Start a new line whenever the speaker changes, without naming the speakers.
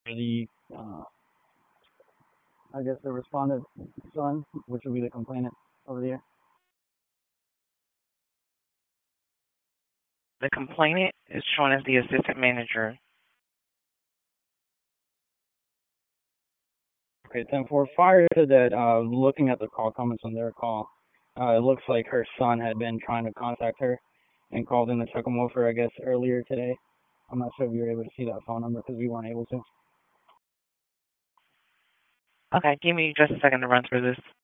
the, I guess the respondent's son, which would be the complainant over there.
The complainant is shown as the assistant manager.
Okay, 10-4. Prior to that, looking at the call comments on their call, it looks like her son had been trying to contact her and called in to check him over, I guess, earlier today. I'm not sure if you were able to see that phone number because we weren't able to.
Okay, give me just a second to run through this.